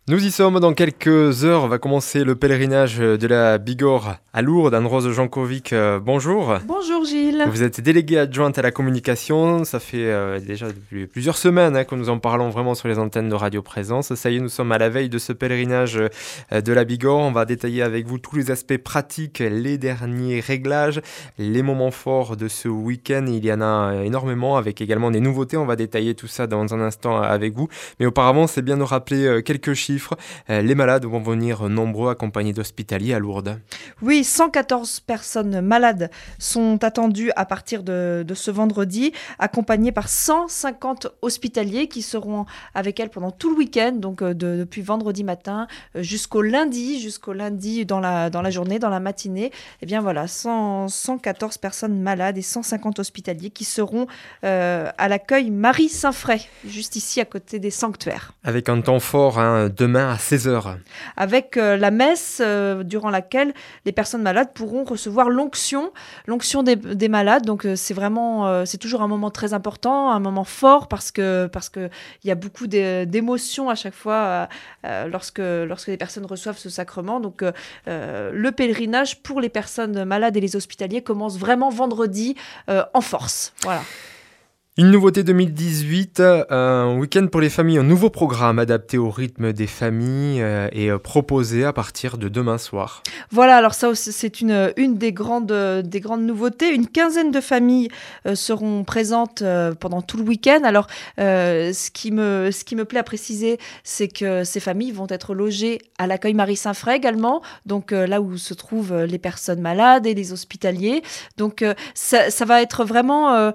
Nous y sommes dans quelques heures. On va commencer le pèlerinage de la Bigorre à Lourdes. Anne-Rose Jankovic, bonjour. Bonjour Gilles. Vous êtes déléguée adjointe à la communication. Ça fait déjà depuis plusieurs semaines que nous en parlons vraiment sur les antennes de Radio Présence. Ça y est, nous sommes à la veille de ce pèlerinage de la Bigorre. On va détailler avec vous tous les aspects pratiques, les derniers réglages, les moments forts de ce week-end. Il y en a énormément avec également des nouveautés. On va détailler tout ça dans un instant avec vous. Mais auparavant, c'est bien de rappeler quelques chiffres. Les malades vont venir nombreux accompagnés d'hospitaliers à Lourdes. Oui, 114 personnes malades sont attendues à partir de ce vendredi, accompagnées par 150 hospitaliers qui seront avec elles pendant tout le week-end, donc depuis vendredi matin jusqu'au lundi dans la journée, dans la matinée. Et bien voilà, 114 personnes malades et 150 hospitaliers qui seront à l'accueil Marie Saint-Fray, juste ici à côté des sanctuaires. Avec un temps fort, demain à 16h. Avec la messe durant laquelle les personnes malades pourront recevoir l'onction des malades. Donc c'est toujours un moment très important, un moment fort parce que il y a beaucoup d'émotions à chaque fois lorsque les personnes reçoivent ce sacrement. Donc le pèlerinage pour les personnes malades et les hospitaliers commence vraiment vendredi en force. Voilà. Une nouveauté 2018, un week-end pour les familles, un nouveau programme adapté au rythme des familles et proposé à partir de demain soir. Voilà, alors ça c'est une des grandes nouveautés. Une quinzaine de familles seront présentes pendant tout le week-end. Alors ce qui me plaît à préciser, c'est que ces familles vont être logées à l'accueil Marie Saint-Fray également, donc là où se trouvent les personnes malades et les hospitaliers. Donc ça va être vraiment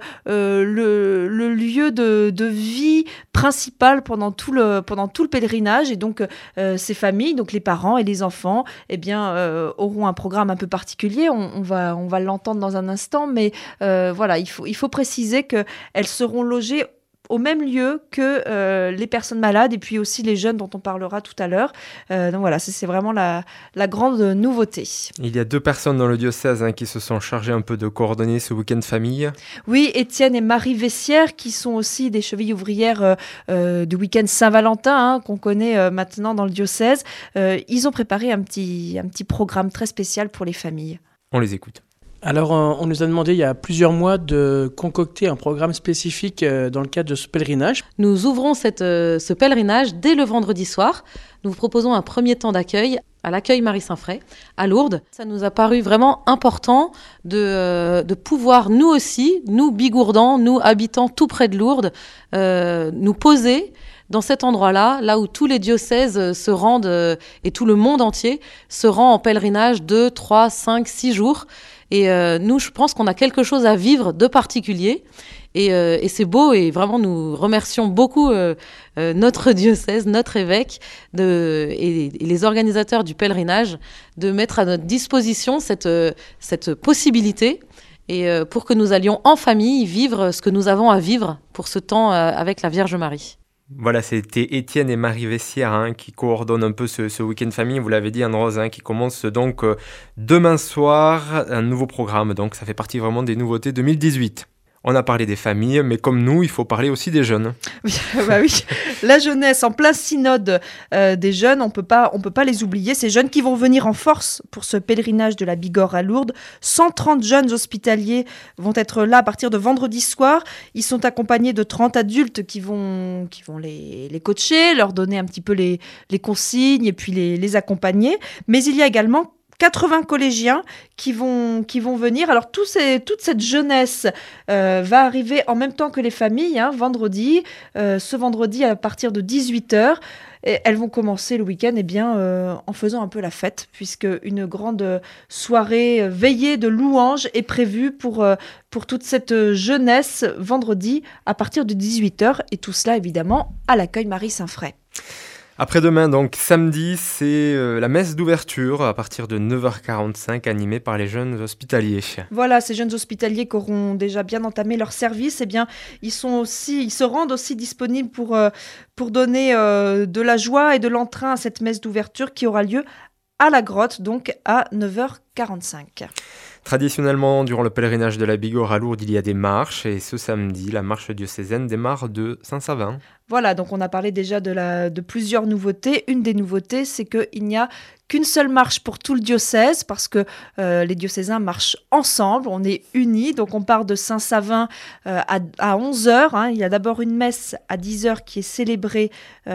le lieu de vie principal pendant tout le pèlerinage. Et donc ces familles, donc les parents et les enfants, eh bien auront un programme un peu particulier. On va l'entendre dans un instant, mais voilà, il faut préciser qu'elles seront logées au même lieu que les personnes malades et puis aussi les jeunes dont on parlera tout à l'heure. Donc voilà, c'est vraiment la grande nouveauté. Il y a 2 personnes dans le diocèse qui se sont chargées un peu de coordonner ce week-end famille. Oui, Étienne et Marie Vessière, qui sont aussi des chevilles ouvrières du week-end Saint-Valentin, qu'on connaît maintenant dans le diocèse. Ils ont préparé un petit programme très spécial pour les familles. On les écoute. Alors, on nous a demandé il y a plusieurs mois de concocter un programme spécifique dans le cadre de ce pèlerinage. Nous ouvrons ce pèlerinage dès le vendredi soir. Nous vous proposons un premier temps d'accueil à l'accueil Marie Saint-Fray à Lourdes. Ça nous a paru vraiment important de pouvoir, nous aussi, nous Bigourdans, nous habitants tout près de Lourdes, nous poser dans cet endroit-là, là où tous les diocèses se rendent et tout le monde entier se rend en pèlerinage 2, 3, 5, 6 jours. Et nous, je pense qu'on a quelque chose à vivre de particulier. Et c'est beau, et vraiment nous remercions beaucoup notre diocèse, notre évêque et les organisateurs du pèlerinage de mettre à notre disposition cette possibilité et pour que nous allions en famille vivre ce que nous avons à vivre pour ce temps avec la Vierge Marie. Voilà, c'était Étienne et Marie Vessière qui coordonnent un peu ce week-end famille, vous l'avez dit Anne-Rose, qui commence donc demain soir, un nouveau programme, donc ça fait partie vraiment des nouveautés 2018. On a parlé des familles, mais comme nous, il faut parler aussi des jeunes. Bah oui, la jeunesse en plein synode des jeunes, on peut pas les oublier. Ces jeunes qui vont venir en force pour ce pèlerinage de la Bigorre à Lourdes. 130 jeunes hospitaliers vont être là à partir de vendredi soir. Ils sont accompagnés de 30 adultes qui vont les coacher, leur donner un petit peu les consignes et puis les accompagner. Mais il y a également 80 collégiens qui vont venir. Alors toute cette jeunesse va arriver en même temps que les familles, vendredi. Ce vendredi à partir de 18h. Et elles vont commencer le week-end en faisant un peu la fête, puisque une grande soirée veillée de louanges est prévue pour toute cette jeunesse vendredi à partir de 18h. Et tout cela évidemment à l'accueil Marie Saint-Fray. Après-demain, donc samedi, c'est la messe d'ouverture à partir de 9h45 animée par les jeunes hospitaliers. Voilà, ces jeunes hospitaliers qui auront déjà bien entamé leur service, ils se rendent aussi disponibles pour donner de la joie et de l'entrain à cette messe d'ouverture qui aura lieu à la grotte, donc à 9h45. 17h45. Traditionnellement, durant le pèlerinage de la Bigorre à Lourdes, il y a des marches. Et ce samedi, la marche diocésaine démarre de Saint-Savin. Voilà, donc on a parlé déjà de plusieurs nouveautés. Une des nouveautés, c'est qu'il n'y a qu'une seule marche pour tout le diocèse, parce que les diocésains marchent ensemble, on est unis. Donc on part de Saint-Savin à 11h. Il y a d'abord une messe à 10h qui est célébrée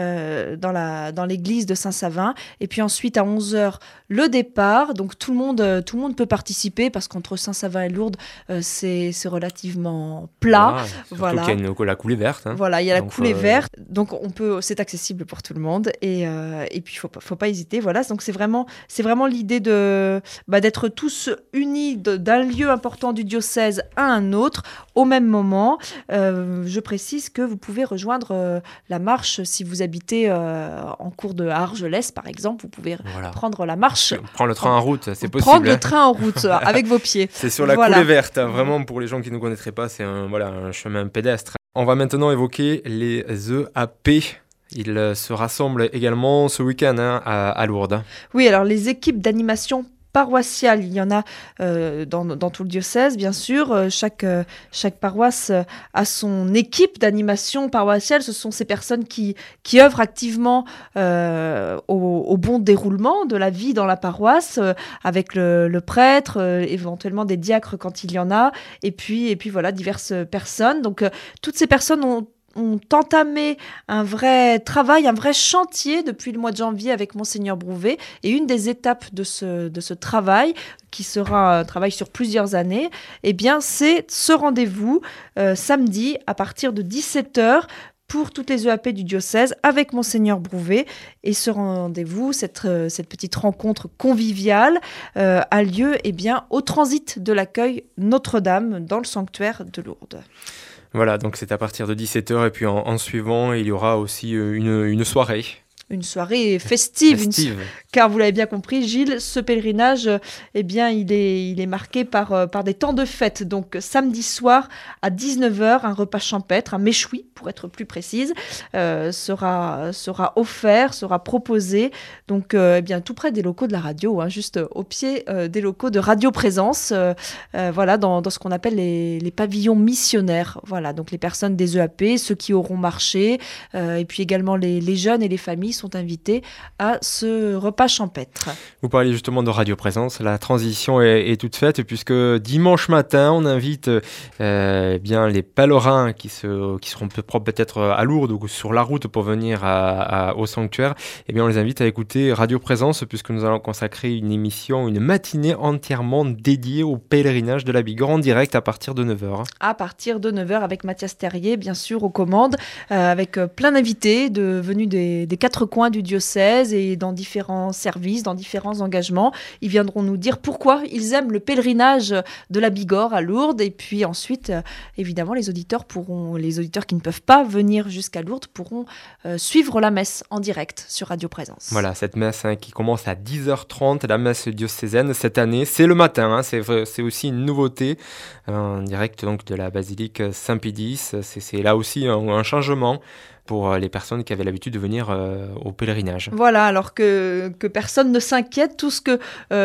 dans l'église de Saint-Savin. Et puis ensuite, à 11h, le départ. Donc tout le monde peut participer, parce qu'entre Saint-Savin et Lourdes, c'est relativement plat. Voilà. Surtout qu'il y a la coulée verte. Voilà, il y a la coulée verte. Donc c'est accessible pour tout le monde. Et puis, faut pas hésiter. Voilà, donc c'est vraiment l'idée d'être tous unis d'un lieu important du diocèse à un autre au même moment. Je précise que vous pouvez rejoindre la marche si vous habitez en cours de Argelès, par exemple. Vous pouvez prendre la marche. Prendre le train en route, c'est possible. Prendre le train en route avec vos pieds. C'est sur la coulée verte. Vraiment, pour les gens qui ne connaîtraient pas, c'est un chemin pédestre. On va maintenant évoquer les EAP. Ils se rassemblent également ce week-end à Lourdes. Oui, alors les équipes d'animation paroissiale, il y en a dans tout le diocèse, bien sûr. Chaque paroisse a son équipe d'animation paroissiale. Ce sont ces personnes qui œuvrent activement au bon déroulement de la vie dans la paroisse, avec le prêtre, éventuellement des diacres quand il y en a, et puis voilà, diverses personnes. Donc toutes ces personnes ont entamé un vrai travail, un vrai chantier depuis le mois de janvier avec Monseigneur Brouvet. Et une des étapes de ce travail, qui sera un travail sur plusieurs années, c'est ce rendez-vous samedi à partir de 17h pour toutes les EAP du diocèse avec Monseigneur Brouvet. Et ce rendez-vous, cette petite rencontre conviviale a lieu au transit de l'accueil Notre-Dame dans le sanctuaire de Lourdes. Voilà, donc c'est à partir de 17h et puis en suivant, il y aura aussi une soirée. Une soirée festive. Car vous l'avez bien compris, Gilles, ce pèlerinage, il est marqué par des temps de fête. Donc samedi soir à 19h, un repas champêtre, un méchoui pour être plus précise, sera offert, sera proposé. Donc tout près des locaux de la radio, juste au pied des locaux de Radio Présence. Dans ce qu'on appelle les pavillons missionnaires. Voilà, donc les personnes des EAP, ceux qui auront marché, et puis également les jeunes et les familles sont invités à ce repas champêtre. Vous parliez justement de Radio Présence, la transition est toute faite puisque dimanche matin on invite les pèlerins qui seront peut-être à Lourdes ou sur la route pour venir au sanctuaire, on les invite à écouter Radio Présence puisque nous allons consacrer une matinée entièrement dédiée au pèlerinage de la Bigorre en direct à partir de 9h. À partir de 9h avec Mathias Terrier, bien sûr, aux commandes, avec plein d'invités venus des quatre coins du diocèse et dans différents services, dans différents engagements. Ils viendront nous dire pourquoi ils aiment le pèlerinage de la Bigorre à Lourdes. Et puis ensuite, évidemment, les auditeurs qui ne peuvent pas venir jusqu'à Lourdes pourront suivre la messe en direct sur Radio Présence. Voilà, cette messe qui commence à 10h30, la messe diocésaine cette année, c'est le matin. C'est aussi une nouveauté en direct donc, de la basilique Saint-Pédis. C'est là aussi un changement pour les personnes qui avaient l'habitude de venir au pèlerinage. Voilà, alors que personne ne s'inquiète, tout ce que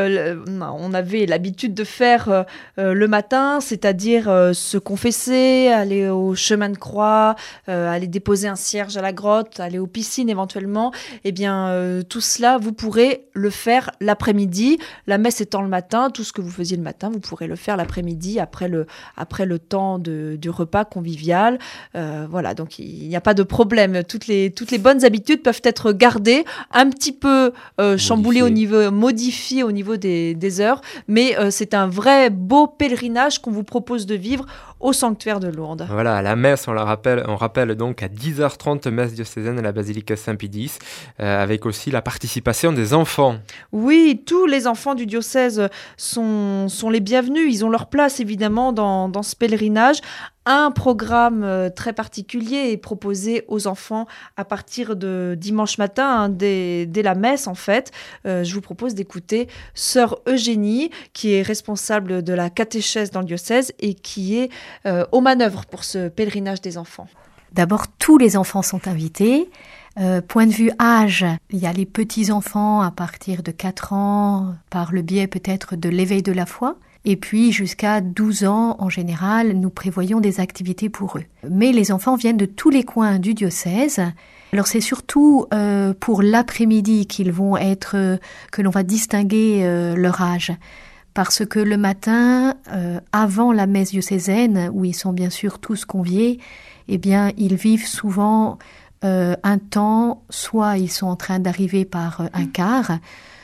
on avait l'habitude de faire le matin, c'est-à-dire se confesser, aller au chemin de croix, aller déposer un cierge à la grotte, aller aux piscines éventuellement, tout cela, vous pourrez le faire l'après-midi. La messe étant le matin, tout ce que vous faisiez le matin, vous pourrez le faire l'après-midi, après le temps du repas convivial. Voilà, donc il n'y a pas de problème. Toutes les bonnes habitudes peuvent être gardées, un petit peu chamboulées modifiées au niveau des heures, mais c'est un vrai beau pèlerinage qu'on vous propose de vivre au sanctuaire de Lourdes. Voilà, la messe, on rappelle donc à 10h30, messe diocésaine à la basilique Saint-Pédis, avec aussi la participation des enfants. Oui, tous les enfants du diocèse sont les bienvenus, ils ont leur place évidemment dans ce pèlerinage. Un programme très particulier est proposé aux enfants à partir de dimanche matin, dès la messe en fait. Je vous propose d'écouter Sœur Eugénie, qui est responsable de la catéchèse dans le diocèse et qui est aux manœuvres pour ce pèlerinage des enfants. D'abord, tous les enfants sont invités. Point de vue âge, il y a les petits-enfants à partir de 4 ans, par le biais peut-être de l'éveil de la foi. Et puis jusqu'à 12 ans, en général, nous prévoyons des activités pour eux. Mais les enfants viennent de tous les coins du diocèse. Alors c'est surtout pour l'après-midi qu'ils vont être, que l'on va distinguer leur âge. Parce que le matin, avant la messe diocésaine, où ils sont bien sûr tous conviés, eh bien ils vivent souvent un temps, soit ils sont en train d'arriver par un quart,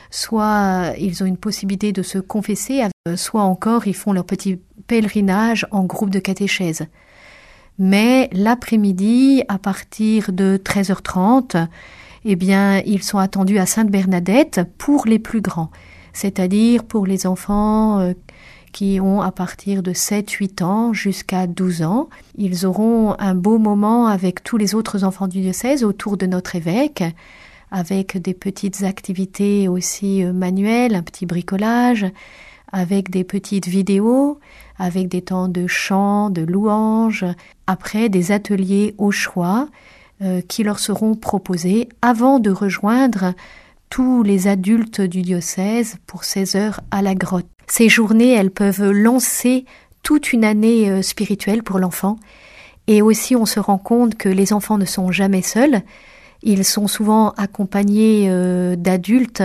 soit ils ont une possibilité de se confesser, soit encore ils font leur petit pèlerinage en groupe de catéchèse. Mais l'après-midi, à partir de 13h30, eh bien, ils sont attendus à Sainte-Bernadette pour les plus grands, c'est-à-dire pour les enfants qui ont à partir de 7-8 ans jusqu'à 12 ans. Ils auront un beau moment avec tous les autres enfants du diocèse autour de notre évêque, avec des petites activités aussi manuelles, un petit bricolage, avec des petites vidéos, avec des temps de chant, de louange, après des ateliers au choix qui leur seront proposés avant de rejoindre tous les adultes du diocèse pour 16 heures à la grotte. Ces journées, elles peuvent lancer toute une année spirituelle pour l'enfant. Et aussi, on se rend compte que les enfants ne sont jamais seuls. Ils sont souvent accompagnés d'adultes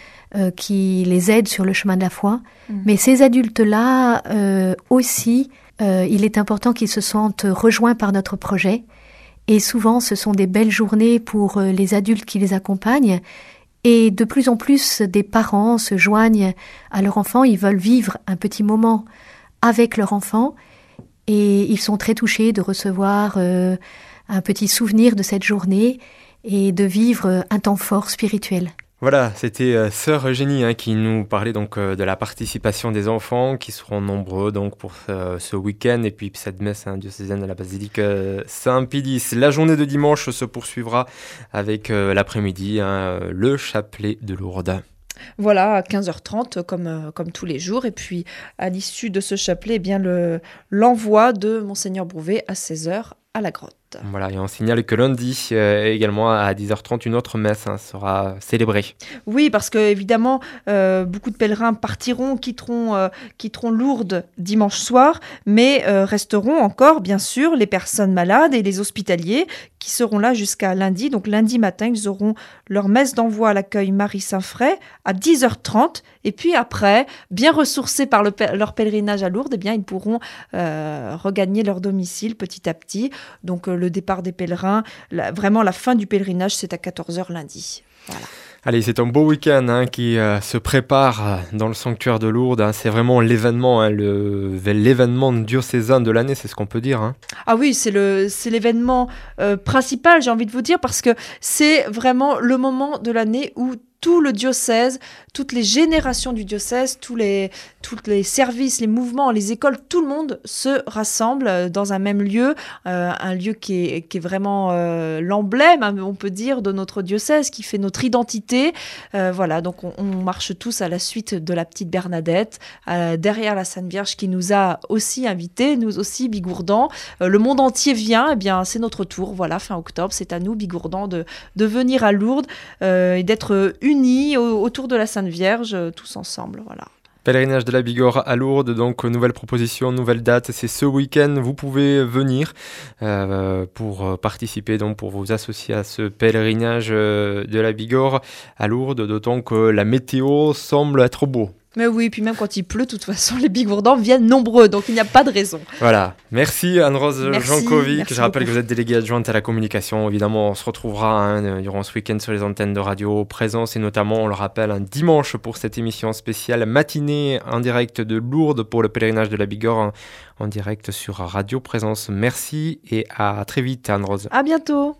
qui les aident sur le chemin de la foi. Mais ces adultes-là aussi, il est important qu'ils se sentent rejoints par notre projet. Et souvent, ce sont des belles journées pour les adultes qui les accompagnent. Et de plus en plus, des parents se joignent à leur enfant. Ils veulent vivre un petit moment avec leur enfant. Et ils sont très touchés de recevoir un petit souvenir de cette journée et de vivre un temps fort spirituel. Voilà, c'était Sœur Eugénie qui nous parlait donc de la participation des enfants qui seront nombreux donc pour ce week-end et puis cette messe diocésaine à la basilique Saint-Pédis. La journée de dimanche se poursuivra avec l'après-midi, le chapelet de Lourdes. Voilà, à 15h30 comme tous les jours. Et puis à l'issue de ce chapelet, eh bien l'envoi de Monseigneur Brouvet à 16h à la grotte. Voilà, et on signale que lundi, également à 10h30, une autre messe sera célébrée. Oui, parce que évidemment, beaucoup de pèlerins partiront, quitteront Lourdes dimanche soir, mais resteront encore, bien sûr, les personnes malades et les hospitaliers qui seront là jusqu'à lundi. Donc lundi matin, ils auront leur messe d'envoi à l'accueil Marie-Saint-Fray à 10h30. Et puis après, bien ressourcés par leur pèlerinage à Lourdes, eh bien, ils pourront regagner leur domicile petit à petit. Donc le départ des pèlerins, vraiment la fin du pèlerinage, c'est à 14h lundi. Voilà. Allez, c'est un beau week-end qui se prépare dans le sanctuaire de Lourdes. C'est vraiment l'événement, l'événement diocésain de l'année, c'est ce qu'on peut dire. Ah oui, c'est l'événement principal, j'ai envie de vous dire, parce que c'est vraiment le moment de l'année où tout le diocèse, toutes les générations du diocèse, tous les services, les mouvements, les écoles, tout le monde se rassemble dans un même lieu, un lieu qui est vraiment l'emblème, on peut dire, de notre diocèse, qui fait notre identité. Voilà, donc on marche tous à la suite de la petite Bernadette, derrière la Sainte Vierge qui nous a aussi invités, nous aussi, Bigourdan. Le monde entier vient, eh bien c'est notre tour, voilà, fin octobre, c'est à nous, Bigourdan, de venir à Lourdes et d'être unis autour de la Sainte Vierge, tous ensemble, voilà. Pèlerinage de la Bigorre à Lourdes, donc nouvelle proposition, nouvelle date, c'est ce week-end, vous pouvez venir pour participer, donc pour vous associer à ce pèlerinage de la Bigorre à Lourdes, d'autant que la météo semble être beau. Mais oui, puis même quand il pleut, de toute façon, les Bigourdans viennent nombreux, donc il n'y a pas de raison. Voilà. Merci Anne-Rose Jankovic. Merci Je rappelle beaucoup. que vous êtes déléguée adjointe à la communication. Évidemment, on se retrouvera durant ce week-end sur les antennes de Radio Présence et notamment, on le rappelle, un dimanche pour cette émission spéciale matinée en direct de Lourdes pour le pèlerinage de la Bigorre en direct sur Radio Présence. Merci et à très vite Anne-Rose. À bientôt.